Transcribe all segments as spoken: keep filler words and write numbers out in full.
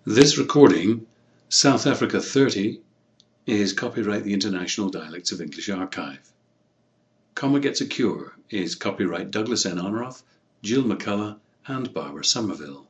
This recording, South Africa thirty, is copyright the International Dialects of English Archive. Comma Gets a Cure is copyright Douglas N. Onroth, Jill McCullough, and Barbara Somerville.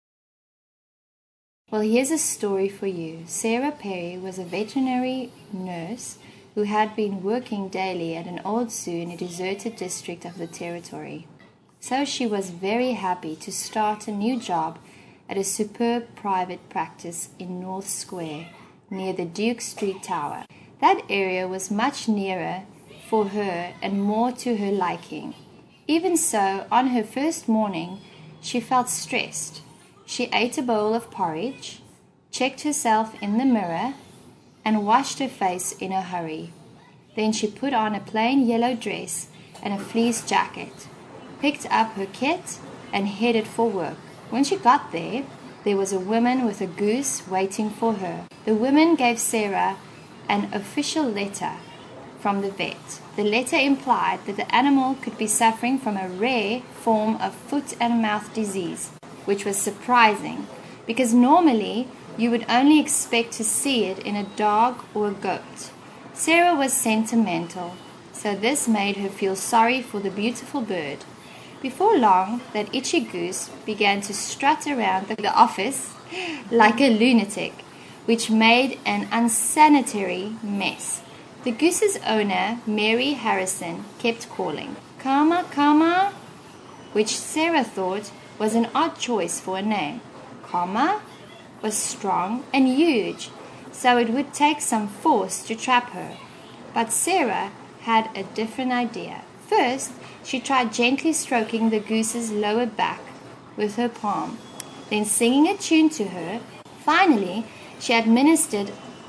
Well, here's a story for you. Sarah Perry was a veterinary nurse who had been working daily at an old zoo in a deserted district of the territory. So she was very happy to start a new job at a superb private practice in North Square near the Duke Street Tower. That area was much nearer for her and more to her liking. Even so, on her first morning, she felt stressed. She ate a bowl of porridge, checked herself in the mirror, and washed her face in a hurry. Then she put on a plain yellow dress and a fleece jacket, picked up her kit, and headed for work. When she got there, there was a woman with a goose waiting for her. The woman gave Sarah an official letter from the vet. The letter implied that the animal could be suffering from a rare form of foot and mouth disease, which was surprising, because normally you would only expect to see it in a dog or a goat. Sarah was sentimental, so this made her feel sorry for the beautiful bird. Before long, that itchy goose began to strut around the office like a lunatic, which made an unsanitary mess. The goose's owner, Mary Harrison, kept calling, "Karma, Karma," which Sarah thought was an odd choice for a name. Karma was strong and huge, so it would take some force to trap her. But Sarah had a different idea. First, she tried gently stroking the goose's lower back with her palm, then singing a tune to her. Finally, she administered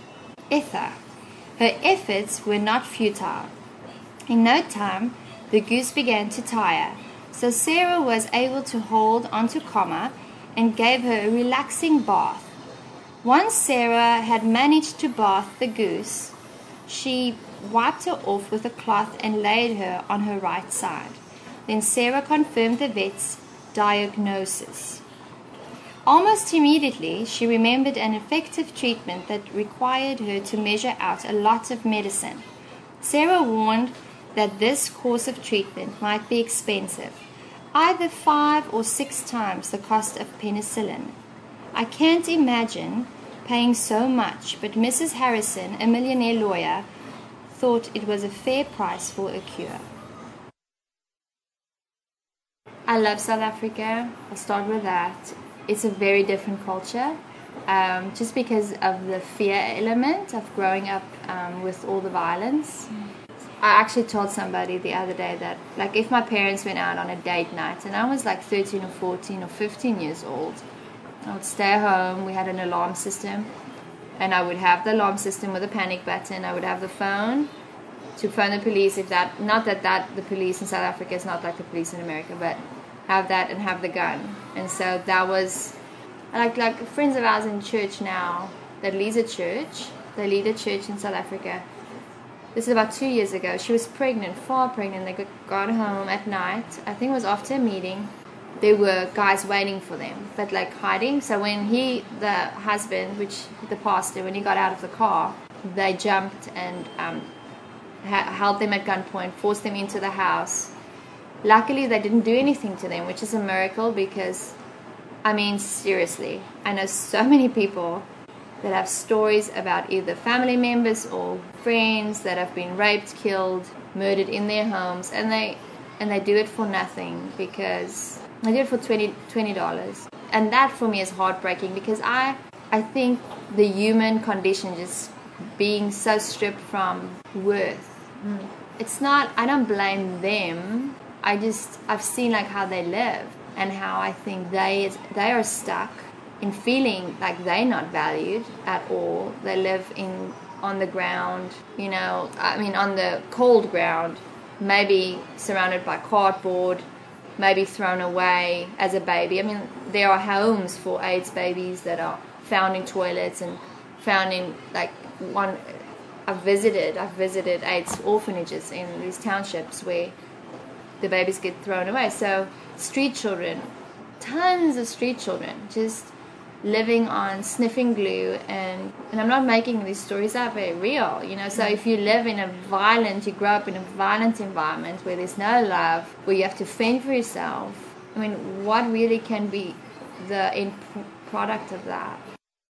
ether. Her efforts were not futile. In no time, the goose began to tire, so Sarah was able to hold onto Comma and gave her a relaxing bath. Once Sarah had managed to bath the goose, she wiped her off with a cloth and laid her on her right side. Then Sarah confirmed the vet's diagnosis. Almost immediately, she remembered an effective treatment that required her to measure out a lot of medicine. Sarah warned that this course of treatment might be expensive, either five or six times the cost of penicillin. I can't imagine paying so much, but Missus Harrison, a millionaire lawyer, thought it was a fair price for a cure. I love South Africa. I'll start with that. It's a very different culture, um, just because of the fear element of growing up um, with all the violence. Mm. I actually told somebody the other day that, like, if my parents went out on a date night and I was like thirteen or fourteen or fifteen years old, I would stay home. We had an alarm system, and I would have the alarm system with a panic button. I would have the phone to phone the police if that, not that that the police in South Africa is not like the police in America, but have that and have the gun. And so that was, like, like friends of ours in church now that leads a church, they lead a church in South Africa. This is about two years ago. She was pregnant, far pregnant. They got home at night. I think it was after a meeting. There were guys waiting for them, but like hiding. So when he, the husband, which the pastor, when he got out of the car, they jumped and um, ha- held them at gunpoint, forced them into the house. Luckily, they didn't do anything to them, which is a miracle because, I mean, seriously, I know so many people that have stories about either family members or friends that have been raped, killed, murdered in their homes, and they and they do it for nothing because they do it for twenty dollars. And that for me is heartbreaking because I I think the human condition just being so stripped from worth. Mm. It's not, I don't blame them. I just, I've seen like how they live and how I think they they are stuck in feeling like they're not valued at all. They live in on the ground, you know, I mean on the cold ground, maybe surrounded by cardboard, maybe thrown away as a baby. I mean, there are homes for AIDS babies that are found in toilets and found in, like, one, I've visited, I've visited AIDS orphanages in these townships where the babies get thrown away. So street children, tons of street children, just living on sniffing glue, and and I'm not making these stories up, they're real, you know. So if you live in a violent, you grow up in a violent environment where there's no love, where you have to fend for yourself, I mean, what really can be the end product of that?